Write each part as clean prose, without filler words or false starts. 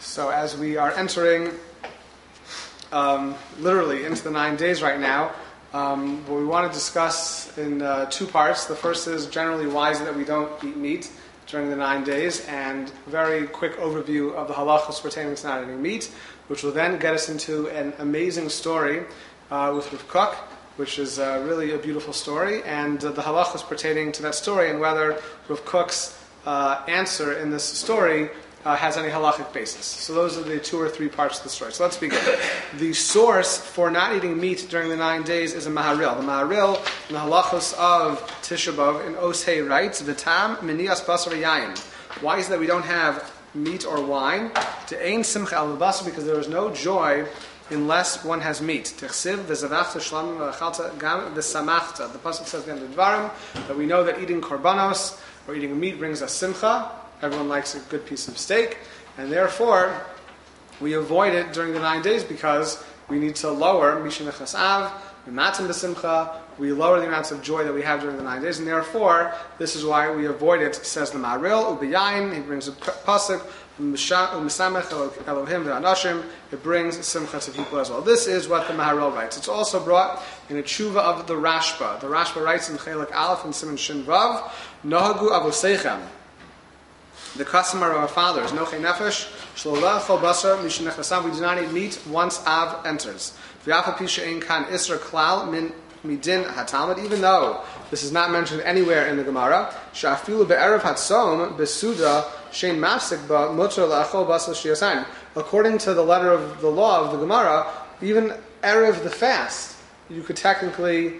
So as we are entering literally into the 9 days right now, what we want to discuss in two parts. The first is generally why is it that we don't eat meat during the 9 days, and a very quick overview of the halachos pertaining to not eating meat, which will then get us into an amazing story with Rav Kook, which is really a beautiful story, and the halachos pertaining to that story, and whether Rav Kook's answer in this story has any halachic basis. So those are the 2 or 3 parts of the story. So let's begin. The source for not eating meat during the 9 days is a Maharil. The Maharil in the halachos of Tisha B'Av in Osei writes, V'tam minias basar yayin. Why is it that we don't have meat or wine? To ein simcha al basar, because there is no joy unless one has meat. Tichsiv v'zavachta shlam v'achalta gam v'samachta. The pasuk says in the Dvarim that we know that eating korbanos or eating meat brings us simcha. Everyone likes a good piece of steak, and therefore we avoid it during the 9 days because we need to lower mishin chasav, matzim b'simcha. We lower the amounts of joy that we have during the 9 days, and therefore this is why we avoid it. Says the Maharil u'b'yayin. He brings a pasuk u'misamech Elohim v'anashim. It brings simcha to people as well. This is what the Maharil writes. It's also brought in a tshuva of the Rashba. The Rashba writes in Chelik Aleph and Siman Shin Vav, Nohagu avoseichem. The custom of our fathers, Nochei Nefesh, Shlolah Chol Basar, Mishin Nechasam, we do not eat meat once Av enters. V'yafa Pisha Ein Kan Isra Klal Min Midin HaTalmud, even though this is not mentioned anywhere in the Gemara, Sha'afilu Be'erev HaTzom, Besuda, Shein Mafsik Ba, Mutter La'achol Basar Shiyasan. According to the letter of the law of the Gemara, even Erev the fast, you could technically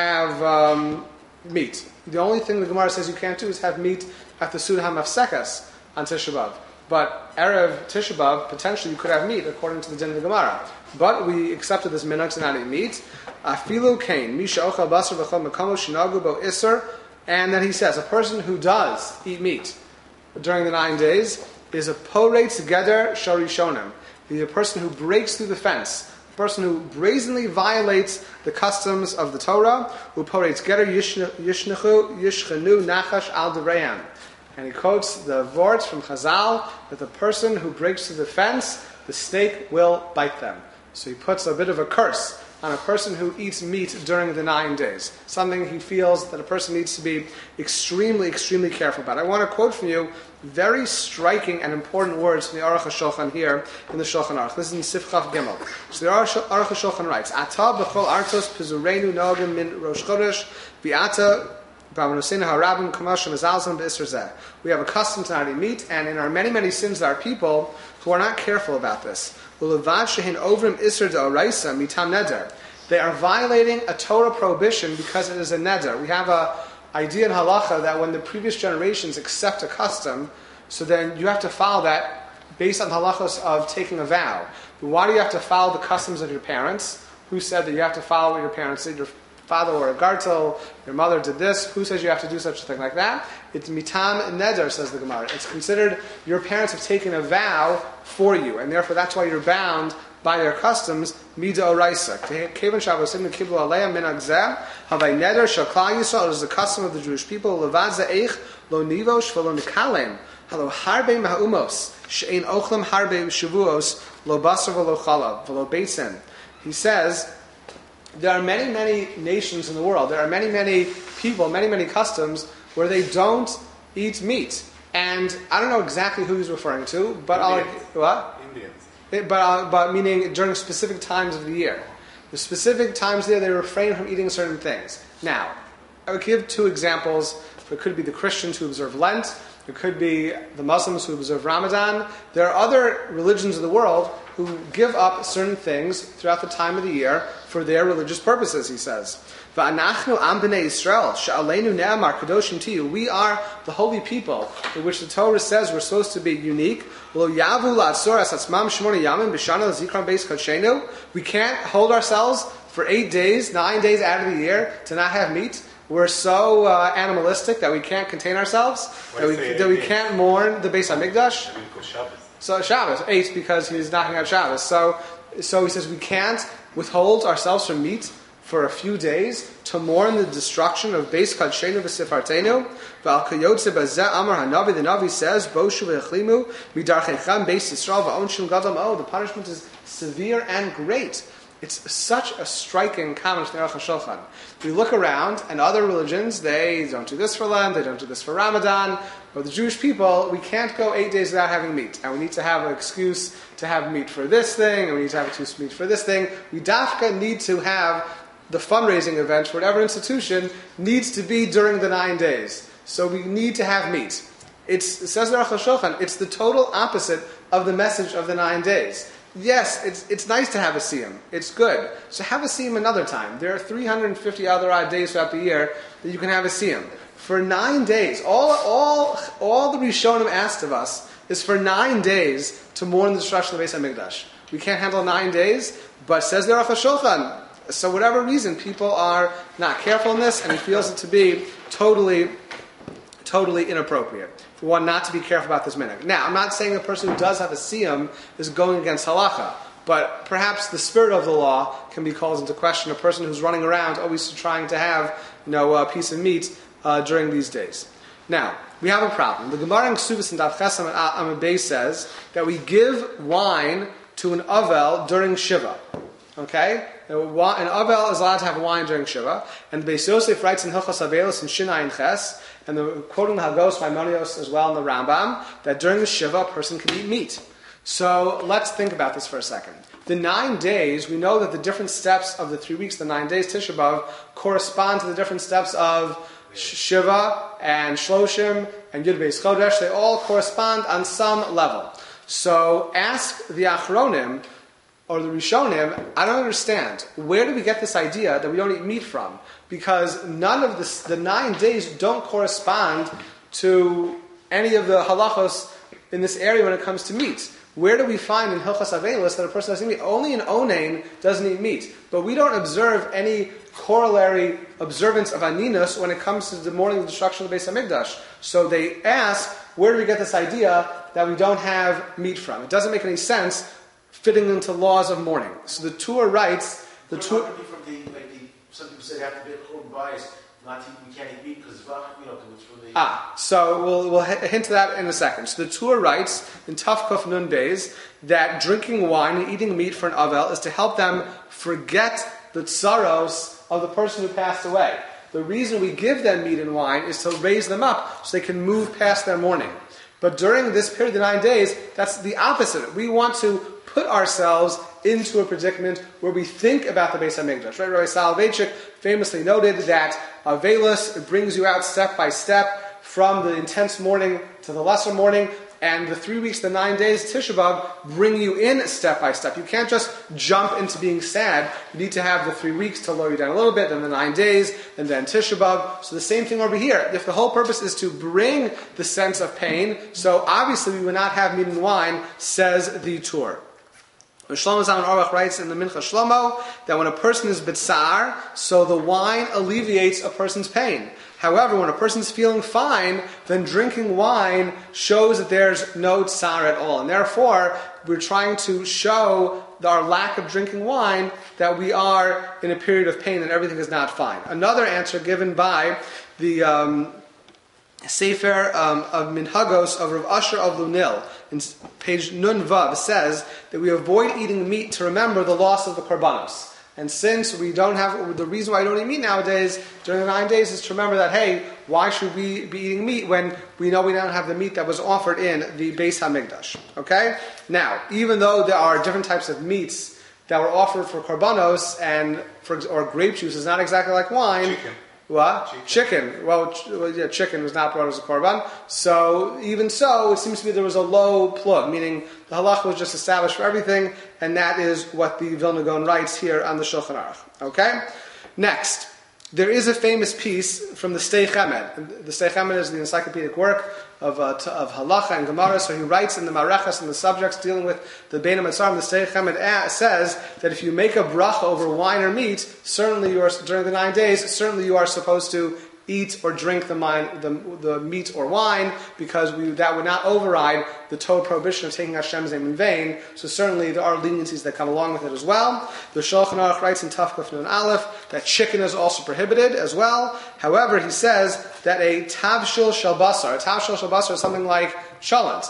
have meat. The only thing the Gemara says you can't do is have meat at the Suda HaMafsekas on Tisha B'Av. But Erev Tisha B'Av, potentially you could have meat according to the din of the Gemara. But we accepted this minhag to not eat meat. Afilu kain, misha ochal basar v'chol mekamo shinagu bo iser. And then he says, a person who does eat meat during the 9 days is a poretz geder sharishonim. He's a person who breaks through the fence. A person who brazenly violates the customs of the Torah, who poretz geder yishnechu yishchenu nachash al dereim. And he quotes the words from Chazal that the person who breaks through the fence, the snake will bite them. So he puts a bit of a curse on a person who eats meat during the 9 days. Something he feels that a person needs to be extremely, extremely careful about. I want to quote from you very striking and important words from the Aruch HaShulchan here in the Shulchan Aruch. This is in Sifchaf Gimel. So the Aruch HaShulchan writes, Ata b'chol artos pizurenu nogim min rosh chodesh v'ata. We have a custom to not eat meat, and in our many, many sins there are people who are not careful about this. They are violating a Torah prohibition because it is a neder. We have an idea in halacha that when the previous generations accept a custom, so then you have to follow that based on halachos of taking a vow. But why do you have to follow the customs of your parents? Who said that you have to follow what your parents did? Your father wore a gartel, your mother did this. Who says you have to do such a thing like that? It's mitam neder, says the Gemara. It's considered your parents have taken a vow for you, and therefore that's why you're bound by their customs. Mida oraisa. Kevan shavosim kiblu aleim min agzeh havay neder shel klal Yisrael. It is the custom of the Jewish people. Levad zeich lo nivosh v'lo nikalem halo harbe ma'umos she'ein ochlam harbe shavuos lo basar v'lo chalav v'lo beitzen. He says, there are many, many nations in the world. There are many, many people, many, many customs where they don't eat meat. And I don't know exactly who he's referring to, but Indians. But meaning during specific times of the year. The specific times there, they refrain from eating certain things. Now, I would give 2 examples. It could be the Christians who observe Lent. It could be the Muslims who observe Ramadan. There are other religions of the world who give up certain things throughout the time of the year for their religious purposes, he says. V'anachnu am b'nei Yisrael, she'aleinu ne'amar kadoshim tiyu. We are the holy people, in which the Torah says we're supposed to be unique. Lo yavu la'atzor es atzmam shmona yamim b'shana l'zikron beis kodshenu. We can't hold ourselves for 8 days, 9 days out of the year to not have meat. We're so animalistic that we can't contain ourselves, that we can't mourn the Beis HaMikdash. So Shabbos, 8, because he's knocking out Shabbos. So he says we can't withhold ourselves from meat for a few days to mourn the destruction of Beis Kadshenu v'Sifartenu. V'al kayotze bazeh amar hanavi. The Navi says, "Boshu v'echlimu midarchechem Beis Yisrael v'onshim gadol ma'od." The punishment is severe and great. It's such a striking comment in the Aruch HaShulchan. We look around, and other religions, they don't do this for Lent, they don't do this for Ramadan, but the Jewish people, we can't go 8 days without having meat, and we need to have an excuse to have meat for this thing, and we need to have an excuse for meat for this thing. We dafka need to have the fundraising event for whatever institution needs to be during the 9 days. So we need to have meat. It says in the Aruch HaShulchan, it's the total opposite of the message of the 9 days. Yes, it's nice to have a siyum. It's good. So have a siyum another time. There are 350 other odd days throughout the year that you can have a siyum. For 9 days, all the Rishonim asked of us is for 9 days to mourn the destruction of the Beis HaMikdash. We can't handle 9 days, but says the Aruch HaShulchan. So whatever reason, people are not careful in this, and he feels it to be totally inappropriate. For one not to be careful about this minhag. Now, I'm not saying a person who does have a siyum is going against halacha, but perhaps the spirit of the law can be called into question. A person who's running around always trying to have a piece of meat during these days. Now, we have a problem. The Gemara in Ksubis and Daf Chesam and Amud Beis says that we give wine to an avel during Shiva. Okay? An avel is allowed to have wine during Shiva. And Beis Yosef writes in Hilchos Avelos in Shinai and Ches, and quoting the Hagos Maimonios as well in the Rambam, that during the Shiva a person can eat meat. So let's think about this for a second. The 9 days, we know that the different steps of the 3 weeks, the 9 days, Tisha B'Av, correspond to the different steps of Shiva and Shloshim and Yud Beis Chodesh. They all correspond on some level. So ask the Achronim or the Rishonim, I don't understand. Where do we get this idea that we don't eat meat from? Because none of the 9 days don't correspond to any of the halachos in this area when it comes to meat. Where do we find in Hilchos Avelos that a person doesn't eat meat? Only an Onain doesn't eat meat. But we don't observe any corollary observance of Aninus when it comes to the mourning of the destruction of the Beis HaMikdash. So they ask, where do we get this idea that we don't have meat from? It doesn't make any sense fitting into laws of mourning. So the Tur writes... Some people say they have to be a bias. We can't eat meat because it's from the... So we'll hint to that in a second. So the Tur writes in Taf Kuf Nun Beis that drinking wine and eating meat for an avel is to help them forget the tsaros of the person who passed away. The reason we give them meat and wine is to raise them up so they can move past their mourning. But during this period of 9 days, that's the opposite. We want to put ourselves into a predicament where we think about the Beis HaMikdash. Right? Rabbi Soloveitchik famously noted that Avelis brings you out step by step from the intense mourning to the lesser mourning, and the 3 weeks, the 9 days, Tisha B'Av, bring you in step by step. You can't just jump into being sad. You need to have the 3 weeks to lower you down a little bit, then the 9 days, and then Tisha B'Av. So the same thing over here. If the whole purpose is to bring the sense of pain, so obviously we would not have meat and wine, says the Tur. Shlomo Zalman Auerbach writes in the Mincha Shlomo that when a person is bitzar, so the wine alleviates a person's pain. However, when a person's feeling fine, then drinking wine shows that there's no tsar at all. And therefore, we're trying to show our lack of drinking wine that we are in a period of pain and everything is not fine. Another answer given by the Sefer of Minhagos of Rav Asher of Lunil, in page Nun Vav, says that we avoid eating meat to remember the loss of the korbanos. And since we don't have, the reason why I don't eat meat nowadays during the 9 days is to remember that, hey, why should we be eating meat when we know we don't have the meat that was offered in the Beis HaMikdash? Okay? Now, even though there are different types of meats that were offered for korbanos, or grape juice is not exactly like wine. Chicken. What? Chicken. Well, chicken was not brought as a korban. So, even so, it seems to me there was a low plug, meaning the halach was just established for everything, and that is what the Vilna Gaon writes here on the Shulchan Aruch. Okay? Next, there is a famous piece from the Stei Chemed. The Stei Chemed is the encyclopedic work of halacha and Gemara, so he writes in the Marechas and the subjects dealing with the Bein HaMetzarim. The Stei Chemed says that if you make a bracha over wine or meat, certainly you are, during the 9 days, certainly you are supposed to eat or drink the meat or wine, because that would not override the Torah prohibition of taking Hashem's name in vain. So certainly there are leniencies that come along with it as well. The Shulchan Aruch writes in Tafkuf Nun Aleph that chicken is also prohibited as well. However, he says that a tavshil shel basar is something like cholent,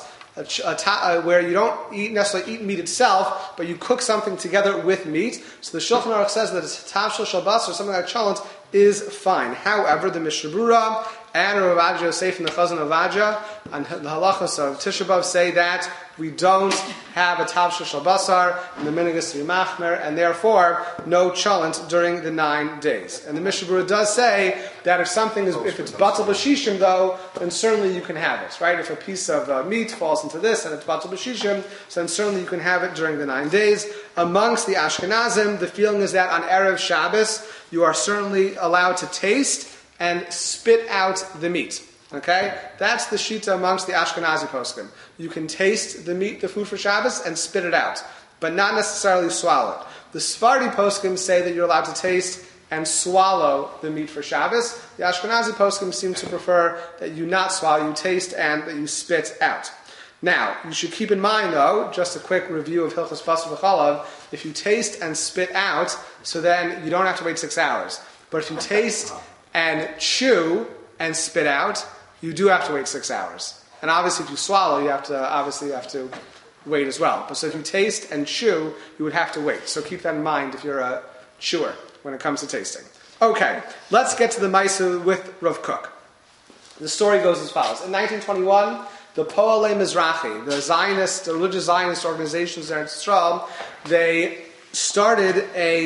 where you don't necessarily eat meat itself, but you cook something together with meat. So the Shulchan Aruch says that a tavshil shel basar, something like cholent, is fine. However, the Mishnah Berurah and Rav Ovadia Yosef and the Chazon Ovadia and the halachos of Tisha B'Av say that we don't have a tavshil shel basar in the minhag to be machmer, and therefore no cholent during the 9 days. And the Mishnah Berurah does say that if it's batal b'shishim though, then certainly you can have it, right? If a piece of meat falls into this and it's batal b'shishim, then certainly you can have it during the 9 days. Amongst the Ashkenazim, the feeling is that on Erev Shabbos, you are certainly allowed to taste and spit out the meat. Okay? That's the shita amongst the Ashkenazi poskim. You can taste the food for Shabbos, and spit it out, but not necessarily swallow it. The Sephardi poskim say that you're allowed to taste and swallow the meat for Shabbos. The Ashkenazi poskim seem to prefer that you not swallow, you taste and that you spit out. Now, you should keep in mind, though, just a quick review of Hilchos Basar V'Chalav, if you taste and spit out, so then you don't have to wait 6 hours. But if you taste and chew and spit out, you do have to wait 6 hours. And obviously if you swallow, you have to wait as well. But so if you taste and chew, you would have to wait. So keep that in mind if you're a chewer when it comes to tasting. Okay, let's get to the Maisa with Rav Kook. The story goes as follows. In 1921, the Poalei Mizrahi, the religious Zionist organizations there in Israel, they started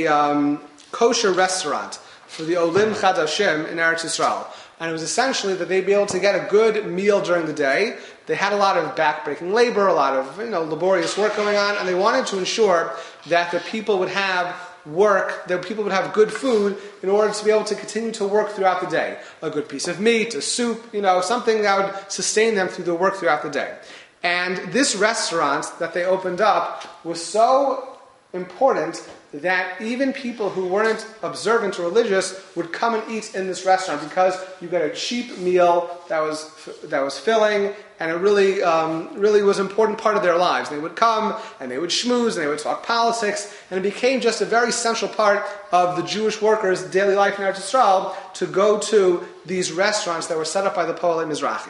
a kosher restaurant for the Olim Chadashim in Eretz Yisrael. And it was essentially that they'd be able to get a good meal during the day. They had a lot of back-breaking labor, a lot of laborious work going on, and they wanted to ensure that the people would have work, that people would have good food in order to be able to continue to work throughout the day. A good piece of meat, a soup, something that would sustain them through the work throughout the day. And this restaurant that they opened up was so important that even people who weren't observant or religious would come and eat in this restaurant, because you got a cheap meal that was filling, and it really was an important part of their lives. They would come and they would schmooze and they would talk politics, and it became just a very central part of the Jewish workers' daily life in Eretz Yisrael to go to these restaurants that were set up by the Poalei Mizrahi.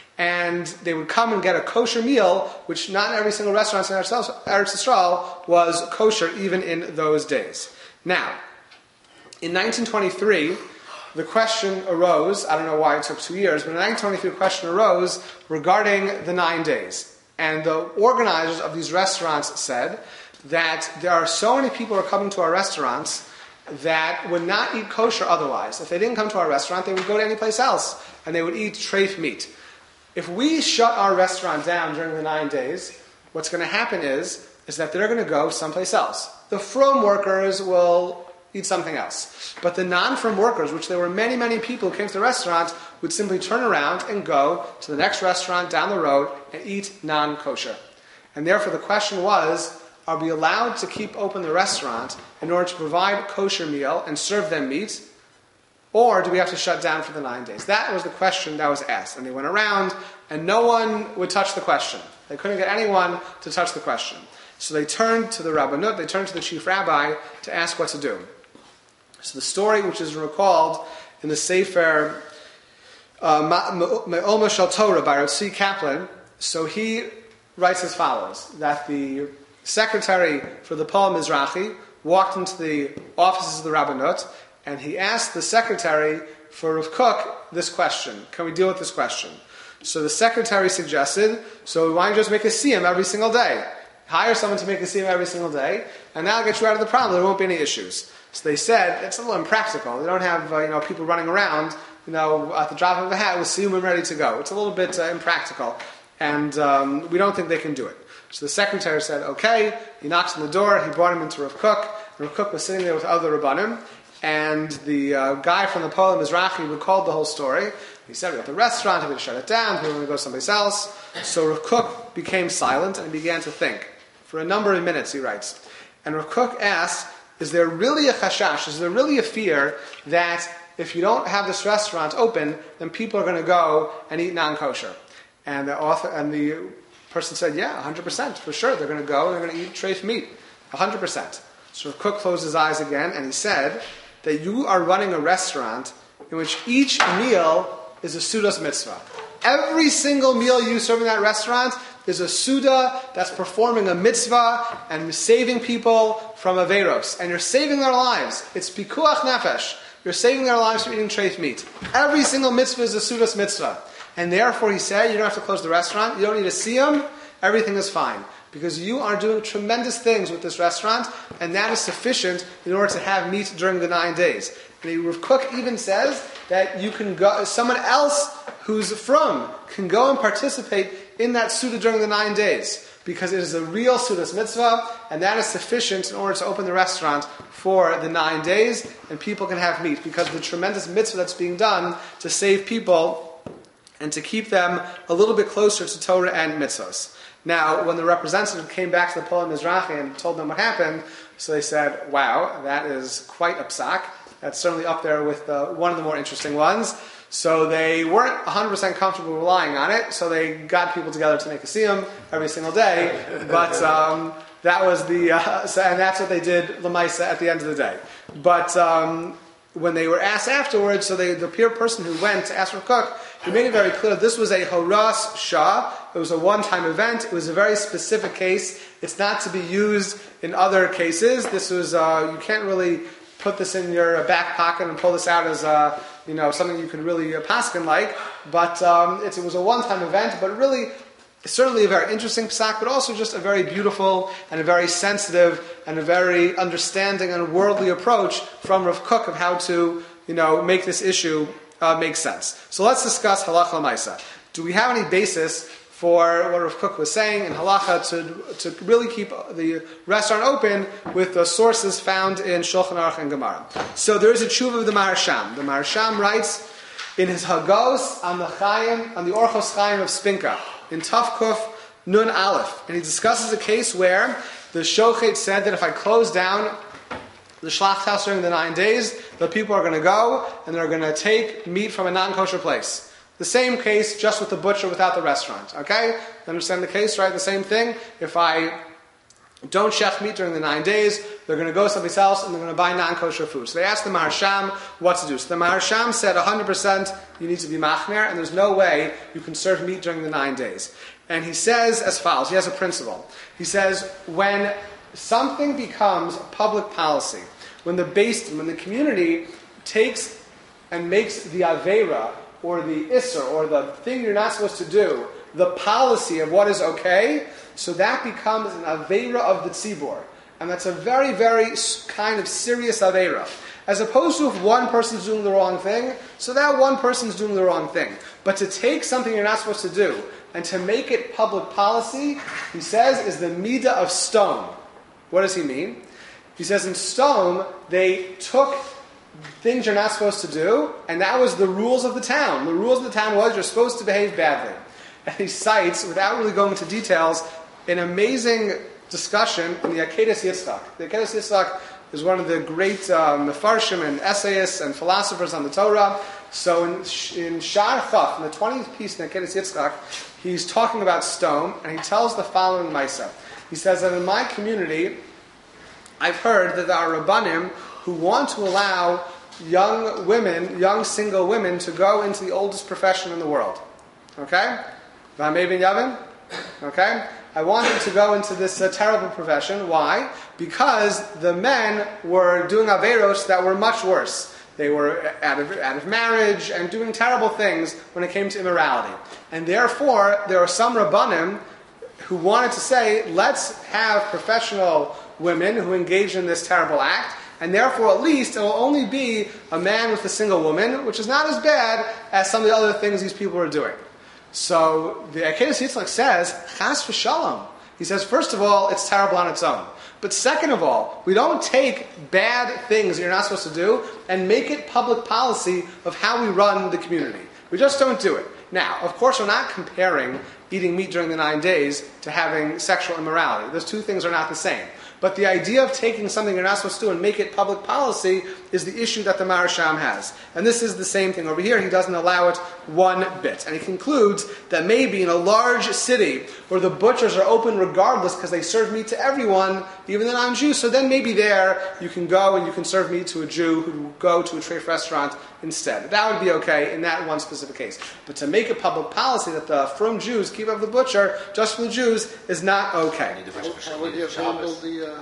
And they would come and get a kosher meal, which not in every single restaurant in Eretz Yisrael was kosher, even in those days. Now, in 1923, the question arose, I don't know why it took 2 years, but in 1923 the question arose regarding the 9 days. And the organizers of these restaurants said that there are so many people who are coming to our restaurants that would not eat kosher otherwise. If they didn't come to our restaurant, they would go to any place else, and they would eat treif meat. If we shut our restaurant down during the 9 days, what's going to happen is that they're going to go someplace else. The from workers will eat something else. But the non-from workers, which there were many, many people who came to the restaurant, would simply turn around and go to the next restaurant down the road and eat non-kosher. And therefore the question was, are we allowed to keep open the restaurant in order to provide a kosher meal and serve them meat? Or do we have to shut down for the 9 days? That was the question that was asked. And they went around, and no one would touch the question. They couldn't get anyone to touch the question. So they turned to the Rabbanut, they turned to the chief rabbi to ask what to do. So the story, which is recalled in the Sefer Me'oma Shel Torah by Rav Tzvi Kaplan, so he writes as follows, that the secretary for the Poalei Mizrahi walked into the offices of the Rabbanut, and he asked the secretary for Rav Kook this question. Can we deal with this question? So the secretary suggested, so why don't you just make a siyum every single day? Hire someone to make a siyum every single day, and that'll get you out of the problem. There won't be any issues. So they said, it's a little impractical. They don't have people running around at the drop of a hat with siyum ready to go. It's a little bit impractical, and we don't think they can do it. So the secretary said, okay. He knocks on the door. He brought him into Rav Kook. Rav Kook was sitting there with other Rabbanim. And the guy from the Poalei Mizrahi recalled the whole story. He said, we got the restaurant, we had to shut it down, we were going to go someplace else. So Rav Kook became silent and began to think. For a number of minutes, he writes. And Rav Kook asked, is there really a chashash, is there really a fear that if you don't have this restaurant open, then people are going to go and eat non-kosher. And the person said, yeah, 100%, for sure. They're going to go and they're going to eat treif meat, 100%. So Rav Kook closed his eyes again and he said that you are running a restaurant in which each meal is a Sudas mitzvah. Every single meal you serve in that restaurant is a Suda that's performing a mitzvah and saving people from Averos. And you're saving their lives. It's Pikuach Nefesh. You're saving their lives from eating treif meat. Every single mitzvah is a Sudas mitzvah. And therefore, he said, you don't have to close the restaurant. You don't need to see them. Everything is fine. Because you are doing tremendous things with this restaurant, and that is sufficient in order to have meat during the 9 days. And Rav Kook even says that you can go, someone else who's from can go and participate in that Suda during the 9 days, because it is a real Sudas mitzvah, and that is sufficient in order to open the restaurant for the 9 days, and people can have meat, because of the tremendous mitzvah that's being done to save people and to keep them a little bit closer to Torah and mitzvahs. Now, when the representative came back to the Polam Mizrahi and told them what happened, so they said, wow, that is quite a psak. That's certainly up there with one of the more interesting ones. So they weren't 100% comfortable relying on it, so they got people together to make a siyum every single day. But that was and that's what they did l'maisa at the end of the day. But when they were asked afterwards, so the peer person who went to ask Rav Kook, he made it very clear this was a Horas Shah. It was a one-time event. It was a very specific case. It's not to be used in other cases. This was you can't really put this in your back pocket and pull this out as something you could really paskin like. But it was a one-time event. But really, certainly a very interesting psak, but also just a very beautiful and a very sensitive and a very understanding and worldly approach from Rav Kook of how to make this issue make sense. So let's discuss halacha l'maisa. Do we have any basis for what Rav Kook was saying in halacha to really keep the restaurant open with the sources found in Shulchan Aruch and Gemara? So there is a tshuva of the Maharsham. The Maharsham writes in his Hagos on the Orchos Chaim of Spinka in Tafkuf Nun Aleph, and he discusses a case where the shochet said that if I close down the shlacht house during the 9 days, the people are going to go and they're going to take meat from a non-kosher place. The same case, just with the butcher without the restaurant. Okay? Understand the case, right? The same thing. If I don't shech meat during the 9 days, they're going to go someplace else and they're going to buy non-kosher food. So they asked the Maharsham what to do. So the Maharsham said 100% you need to be machmer, and there's no way you can serve meat during the 9 days. And he says as follows. He has a principle. He says when something becomes public policy, when the community takes and makes the aveira or the isser or the thing you're not supposed to do the policy of what is okay, so that becomes an aveira of the tzibur. And that's a very, very kind of serious aveira. As opposed to if one person's doing the wrong thing, so that one person's doing the wrong thing. But to take something you're not supposed to do and to make it public policy, he says, is the midah of stone. What does he mean? He says in stone, they took things you're not supposed to do, and that was the rules of the town. The rules of the town was you're supposed to behave badly. And he cites, without really going into details, an amazing discussion in the Akedas Yitzchak. The Akedas Yitzchak is one of the great mefarshim and essayists and philosophers on the Torah. So in Shar Chaf, in the 20th piece in Akedas Yitzchak, he's talking about stone, and he tells the following Maisa. He says that in my community, I've heard that there are Rabbanim who want to allow young single women to go into the oldest profession in the world. Okay? V'amei bin Yavin? Okay? I want them to go into this terrible profession. Why? Because the men were doing averos that were much worse. They were out of marriage and doing terrible things when it came to immorality. And therefore, there are some Rabbanim who wanted to say, let's have professional women who engage in this terrible act, and therefore at least it will only be a man with a single woman, which is not as bad as some of the other things these people are doing. So the Akedas Yitzchak says, chas v'shalom. He says, first of all, it's terrible on its own. But second of all, we don't take bad things that you're not supposed to do and make it public policy of how we run the community. We just don't do it. Now, of course, we're not comparing eating meat during the 9 days to having sexual immorality. Those two things are not the same. But the idea of taking something you're not supposed to do and make it public policy is the issue that the Maharsham has. And this is the same thing over here. He doesn't allow it one bit. And he concludes that maybe in a large city where the butchers are open regardless because they serve meat to everyone, even the non-Jews, so then maybe there you can go and you can serve meat to a Jew who will go to a treif restaurant instead. That would be okay in that one specific case. But to make a public policy that the from Jews keep up the butcher just for the Jews is not okay. How would he have handled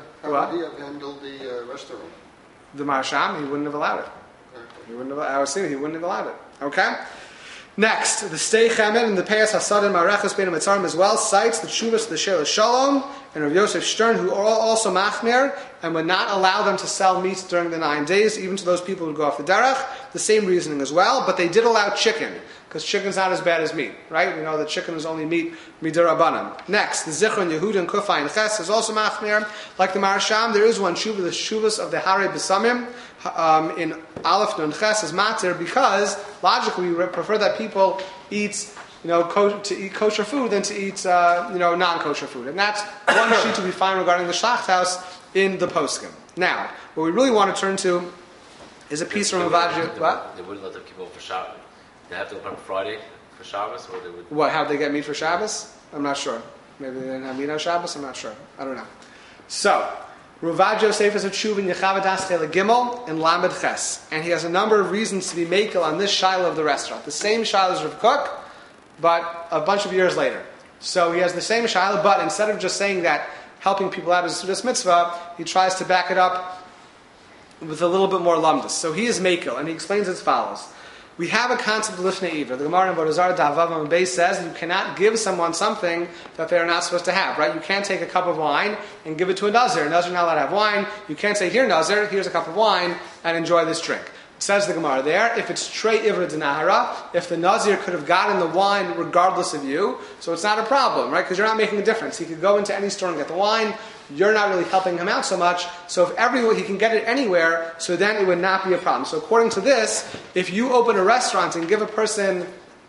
the restaurant? The Maharsham, he wouldn't have allowed it. I was saying he wouldn't have allowed it. Okay? Next, the Stei Chemen and the Peyas Hasadim Marechas Bein Mitzarim as well cites the Shuvas, the Sheila Shalom, and Rav Yosef Stern, who are also machmir and would not allow them to sell meat during the 9 days, even to those people who go off the derech. The same reasoning as well, but they did allow chicken, because chicken's not as bad as meat, right? We know that chicken is only meat midirabanan. Next, the Zichron Yehuda Kufay and Ches is also machmir. Like the Maharsham, there is one Shuvah, the Shuvas of the Harei B'Samim, in Aleph Nun Ches is matir, because logically we prefer that people eat to eat kosher food than to eat non-kosher food. And that's one sheet to be found regarding the Shlacht House in the Poskim. Now, what we really want to turn to is a piece from Avadja. What? They wouldn't let them keep open for Shabbos. They have to open on Friday for Shabbos, or they would... What, how'd they get meat for Shabbos? I'm not sure. Maybe they didn't have meat on Shabbos? I'm not sure. I don't know. So, Ravad Yosef is a tshuva in Yechavadas Chela Gimel and Lamed Ches. And he has a number of reasons to be makel on this shiloh of the restaurant. The same shiloh as Rav Kook, but a bunch of years later. So he has the same shiloh, but instead of just saying that helping people out is a Sudas Mitzvah, he tries to back it up with a little bit more lumdus. So he is makel, and he explains as follows. We have a concept of lifnei iver. The Gemara in Vodazar Davav Amabay says that you cannot give someone something that they are not supposed to have, right? You can't take a cup of wine and give it to a Nazir. A Nazir is not allowed to have wine. You can't say, here Nazir, here's a cup of wine, and enjoy this drink. Says the Gemara there, if it's trei ivra denahara, if the Nazir could have gotten the wine regardless of you, so it's not a problem, right? Because you're not making a difference. He could go into any store and get the wine. You're not really helping him out so much. So if everyone, he can get it anywhere, so then it would not be a problem. So according to this, if you open a restaurant and give a person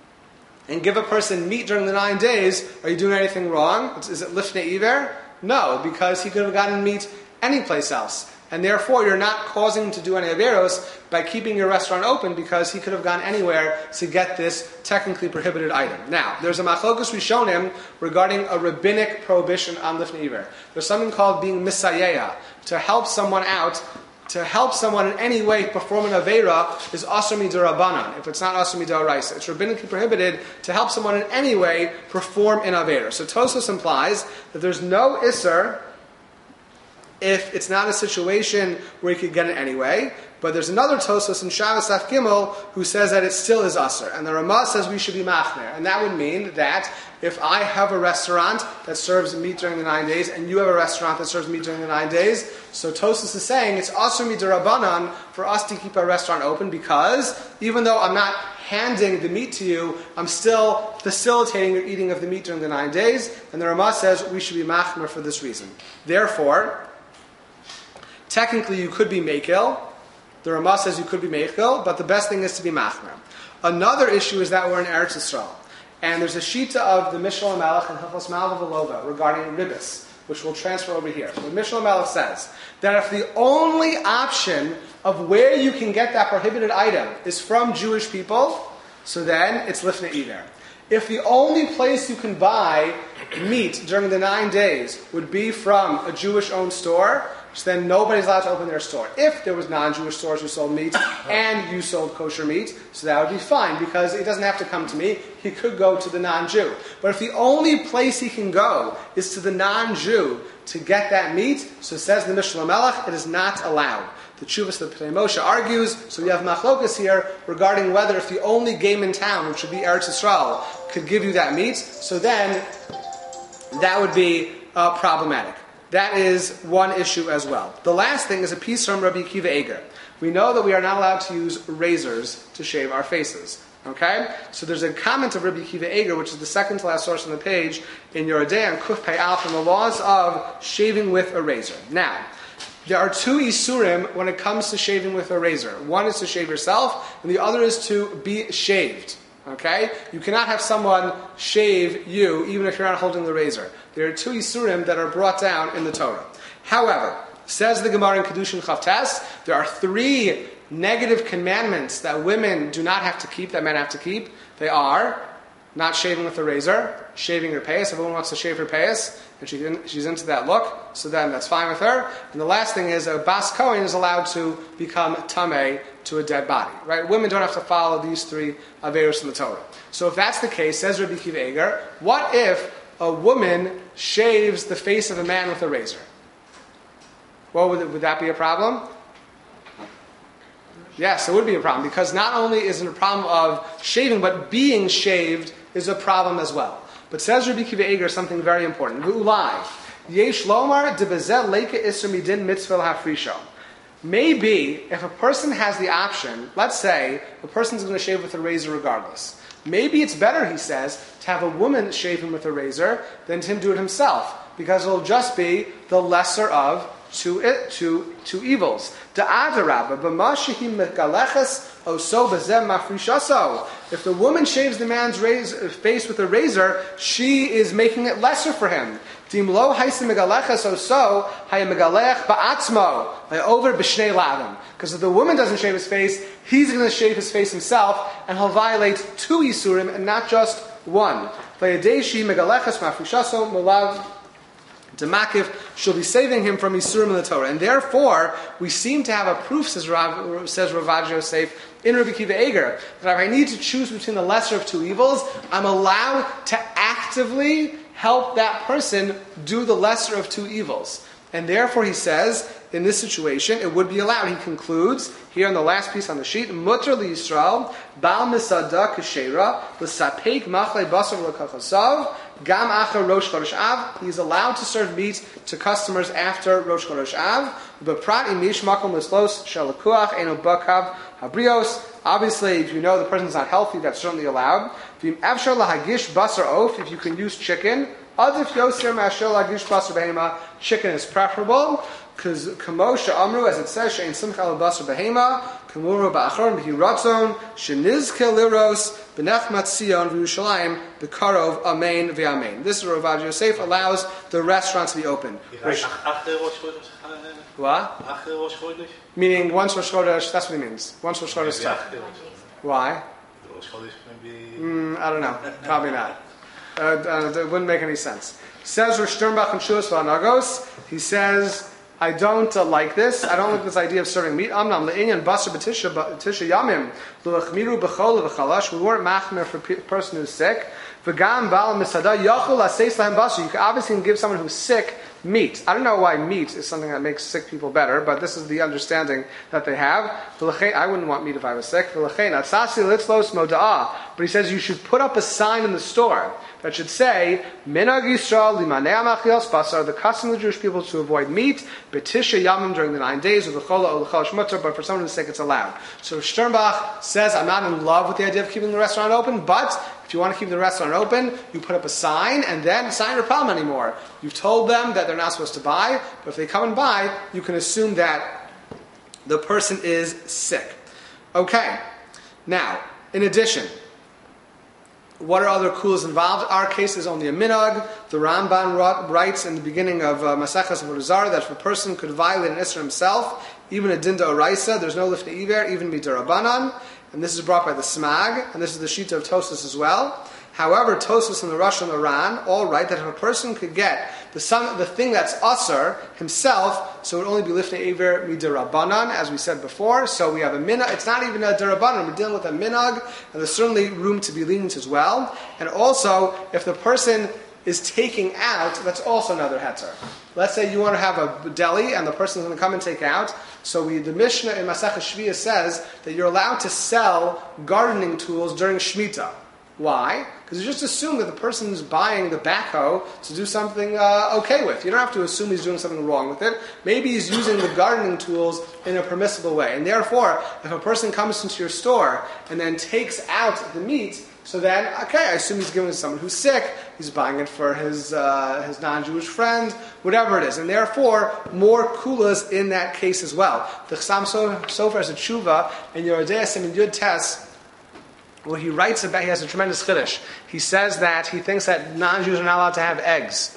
meat during the 9 days, are you doing anything wrong? Is it lifnei iver? No, because he could have gotten meat anyplace else. And therefore, you're not causing him to do any averos by keeping your restaurant open, because he could have gone anywhere to get this technically prohibited item. Now, there's a machlokus rishonim regarding a rabbinic prohibition on lifnei iver. There's something called being misayeya, to help someone out, to help someone in any way perform an avera is asur midirabanan. If it's not asur midaraisa, it's rabbinically prohibited to help someone in any way perform an avera. So Tosfos implies that there's no isser if it's not a situation where you could get it anyway. But there's another Tosfos in Shabbos Daf Gimel who says that it still is Asr. And the Ramah says we should be machmer. And that would mean that if I have a restaurant that serves meat during the 9 days, and you have a restaurant that serves meat during the 9 days, so Tosfos is saying it's Asr midirabanan for us to keep our restaurant open, because even though I'm not handing the meat to you, I'm still facilitating your eating of the meat during the 9 days. And the Ramah says we should be machmer for this reason. Therefore, technically, you could be mekel. The Ramah says you could be mekel, but the best thing is to be machmer. Another issue is that we're in Eretz Yisrael, and there's a shita of the Mishnah Melech and Hilchos Malva Velova regarding ribbis, which we'll transfer over here. The Mishnah Melech says that if the only option of where you can get that prohibited item is from Jewish people, so then it's lifnei iver. If the only place you can buy meat during the 9 days would be from a Jewish-owned store, so then nobody's allowed to open their store. If there was non-Jewish stores who sold meat and you sold kosher meat, so that would be fine, because it doesn't have to come to me. He could go to the non-Jew. But if the only place he can go is to the non-Jew to get that meat, so says the Mishnah Melech, it is not allowed. The Chuvas of Pnei Moshe argues, so we have machlokas here regarding whether if the only game in town, which would be Eretz Yisrael, could give you that meat, so then that would be problematic. That is one issue as well. The last thing is a piece from Rabbi Akiva Eiger. We know that we are not allowed to use razors to shave our faces. Okay? So there's a comment of Rabbi Akiva Eiger, which is the second to last source on the page, in Yoredei on Kuf Pei Aleph, on the laws of shaving with a razor. Now, there are two isurim when it comes to shaving with a razor. One is to shave yourself, and the other is to be shaved. Okay? You cannot have someone shave you, even if you're not holding the razor. There are 2 Yisurim that are brought down in the Torah. However, says the Gemara in Kedushin Chavtes, there are 3 negative commandments that women do not have to keep, that men have to keep. They are not shaving with a razor, shaving her payas. If a woman wants to shave her payas, and she's into that look, so then that's fine with her. And the last thing is a Bas Kohen is allowed to become Tameh to a dead body. Right? Women don't have to follow these 3 Averos in the Torah. So if that's the case, says Rabbi Akiva Eiger, what if a woman shaves the face of a man with a razor? Well, would that be a problem? Yes, it would be a problem, because not only is it a problem of shaving, but being shaved is a problem as well. But says Rabbi Akiva Eiger something very important. V'ulai, yesh lomar debezeh leika isur midin mitzvah hafrisha. Maybe if a person has the option, let's say a person's going to shave with a razor regardless. Maybe it's better, he says, to have a woman shave him with a razor than to him do it himself, because it'll just be the lesser of two evils. If the woman shaves the man's face with a razor, she is making it lesser for him. Because if the woman doesn't shave his face, he's going to shave his face himself, and he'll violate 2 Yisurim and not just 1. Demakif, she'll be saving him from Yisurim in the Torah. And therefore, we seem to have a proof, says Rav Yosef, in Rabbi Akiva Eiger, that if I need to choose between the lesser of 2 evils, I'm allowed to actively help that person do the lesser of 2 evils. And therefore, he says, in this situation, it would be allowed. He concludes, here on the last piece on the sheet, Mutter li Yisrael, Baal Misada Keshera, L'Sapek Machlei Basar L'Kachasav, Gam Acher Rosh Chodesh Av. He is allowed to serve meat to customers after Rosh Chodesh Av. B'prat imish makom l'slos shalakuach eno bakav habrios. Obviously, if you know the person is not healthy, that's certainly allowed. V'im avshar lahagish basar oaf, if you can use chicken. Adif yosir ma'ashar lahagish basar behema, chicken is preferable. Because Kamosha Amru, as it says, Shein Simcha Basar Behema, Kamuru Ba'achron B'hiratzon, Shenizke Liros, B'nechmat Sion, V'Yushalayim, B'karov, Amen, V'Amen. This is where Rav Yosef allows the restaurant to be open. What? Meaning once Rosh Chodesh, that's what he means. Once Rosh Chodesh stuff. Why? I don't know. Probably not. It wouldn't make any sense. Says Rosh Sternbach and Shuas V'Anagos, he says, I don't like this. I don't like this idea of serving meat. Amnam le'inyan basar b'tisha yamim l'chmiru b'chol v'chalash. We weren't machmer for a person who's sick. V'gam ba'al misada yachol aseis lahem basar. You can obviously give someone who's sick meat. I don't know why meat is something that makes sick people better, but this is the understanding that they have. I wouldn't want meat if I was sick. But he says you should put up a sign in the store that should say, Minag Yisrael limanei amachios basar, the custom of the Jewish people to avoid meat, betisha yamim during the 9 days, or the chola or the chalash mutter, but for someone who's sick it's allowed. So Sternbach says, I'm not in love with the idea of keeping the restaurant open, but if you want to keep the restaurant open, you put up a sign, and then it's not your problem anymore. You've told them that they're not supposed to buy, but if they come and buy, you can assume that the person is sick. Okay. Now, in addition, what are other kulas involved? Our case is only a minhag. The Ramban writes in the beginning of Maseches Avodah Zarah that if a person could violate an Isser himself, even a Dinda Oraisa, there's no lifnei iver, even midirabanan. And this is brought by the Smag, and this is the Shita of Tosfos as well. However, Tosfos and the Rosh and the Ran all write that if a person could get the thing that's Asr himself, so it would only be lifnei iver midirabanan, as we said before. So we have a minhag. It's not even a dirabanan. We're dealing with a minhag, and there's certainly room to be lenient as well. And also, if the person is taking out, that's also another heter. Let's say you want to have a deli and the person is going to come and take out. So the Mishnah in Masechah Shviah says that you're allowed to sell gardening tools during Shemitah. Why? Because you just assume that the person is buying the backhoe to do something okay with. You don't have to assume he's doing something wrong with it. Maybe he's using the gardening tools in a permissible way. And therefore, if a person comes into your store and then takes out the meat, so then, okay, I assume he's giving it to someone who's sick, he's buying it for his non-Jewish friend, whatever it is. And therefore, more kulas in that case as well. The Chassam Sofer has a tshuva, and Yerodei Simin Yud Tes, well, he writes about, he has a tremendous chiddush. He says that he thinks that non-Jews are not allowed to have eggs.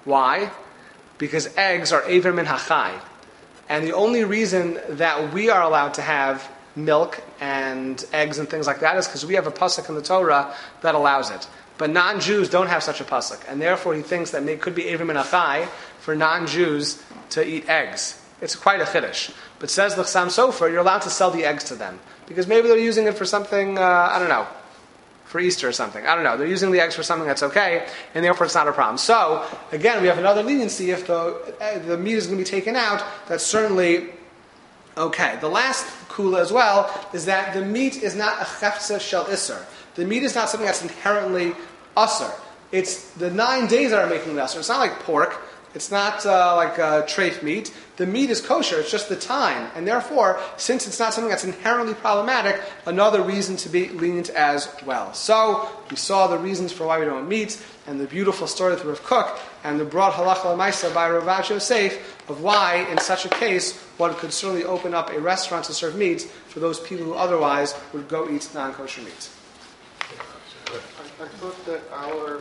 Why? Because eggs are Eiver Min HaChai. And the only reason that we are allowed to have milk and eggs and things like that is because we have a pasuk in the Torah that allows it. But non-Jews don't have such a pasuk, and therefore he thinks that it could be Eiver Min HaChai for non-Jews to eat eggs. It's quite a chiddush. But says the Chassam Sofer, you're allowed to sell the eggs to them. Because maybe they're using it for something, I don't know, for Easter or something. I don't know. They're using the eggs for something that's okay, and therefore it's not a problem. So, again, we have another leniency. If the meat is going to be taken out, that's certainly okay. The last kula as well is that the meat is not a chefza shel iser. The meat is not something that's inherently usser. It's the 9 days that are making it usser. It's not like pork. It's not like treif meat. The meat is kosher. It's just the time. And therefore, since it's not something that's inherently problematic, another reason to be lenient as well. So, we saw the reasons for why we don't eat, and the beautiful story with Rav Kook, and the broad halacha l'maisa by Rav Ashi Yosef of why, in such a case, one could certainly open up a restaurant to serve meat for those people who otherwise would go eat non-kosher meat. I thought that our